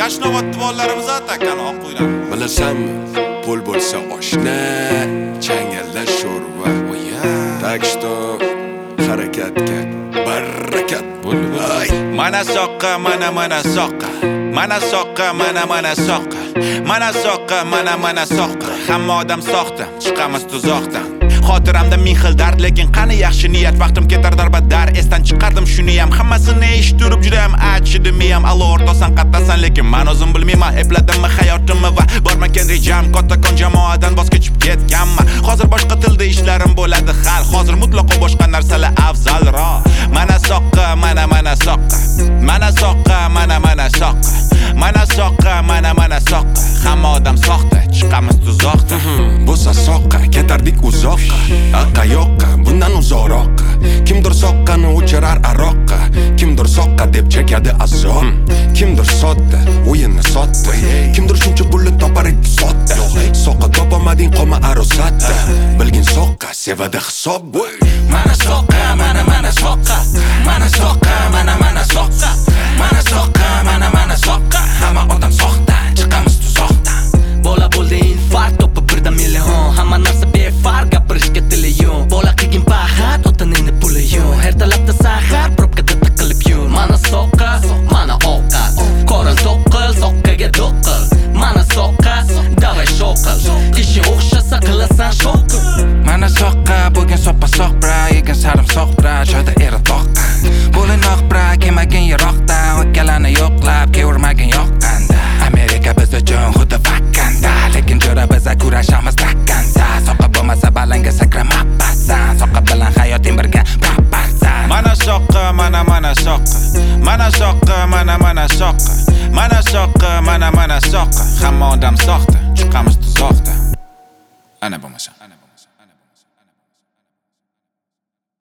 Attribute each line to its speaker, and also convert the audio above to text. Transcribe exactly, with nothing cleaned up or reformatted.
Speaker 1: Yashnobod divonlarimiz atakan oq qo'ylar.
Speaker 2: Bilasanmi, pul bo'lsa oshna, changalda sho'rva. Tak что harakatga barakat.
Speaker 1: Mana soqqa, mana mana soqqa. Mana soqqa, mana mana soqqa. Mana soqqa, mana mana soqqa. Hamma odam soxta, chiqamiz tuzoqdan. Xotiramda ming xil dard, lekin qani yaxshi niyat. Vaqtim ketar darbadar, esdan chiqardim shuni ham. Hammasini eshitib juda ham achidimi ham. Allo o'rtosan qattasan, lekin men o'zim bilmayman epladimmi hayotimni va bormagan rejam. Kattakon jamoadan voz kechib ketganman. Hozir boshqa tilda ishlarim bo'ladi hal. Hozir mutlaqo boshqa narsalar afzalroq. Mana soqqa, mana mana soqqa. Mana soqqa, mana mana soqqa. Mana soqqa, mana mana soqqa. Hamma odam soxta, chiqamiz tuzoqdan.
Speaker 2: Bo'lsa soqqa, ketardik uzoqqa. Qayoqqa, bundan uzoqroqqa. Kimdir soqqani o'chirar aroqqa. Kimdir soqqa deb chekadi azob. Kimdir sotdi, o'yinni sotdi. Kimdir shuncha pulni topar edi sotdi. Soqqa topamading qolma arosatda. Bilgin soqqa sevadi hisob.
Speaker 3: Mana soqqa, mana mana soqqa. Mana soqqa, mana mana soqqa. Mana soqqa, mana mana soqqa. Hamma odam soxta, chiqamiz tuzoqdan. Bola bo'ldi infarkt, to'pi birda million. Hamma narsa befarq, gapirishga tili yo'q. Bola qilgin pahat, otanini puli yo'q. Ertalabda sahar, probkada tiqilib yur. Mana soqqa, mana ovqat. Qorin to'qil, soqqaga do'qil. Mana soqqa, davay shoqil. Ishi o'xshasa qilasan shoqil.
Speaker 4: Mana soqqa, bo'lgan sopa soq bra, yegan sarim soq bra, joyda eri toqqa. Bo'linoq bra, kelmagan yiroqda, o'tkalani yo'qlab, kevirmagan yoqqanda. Amerika biz uchun xuddi vakkanda, lekin jo'ra biza kurashamiz takkansa. Soqqa bo'lmasa balanga sakramabsan, soqqa bilan hayoting birga paparsan.
Speaker 1: Mana soqqa, mana mana soqqa. Mana soqqa, mana mana soqqa. Mana soqqa, mana mana soqqa. Hamma odam soxta, chiqamiz tuzoqdan. Ana bo'lmasa.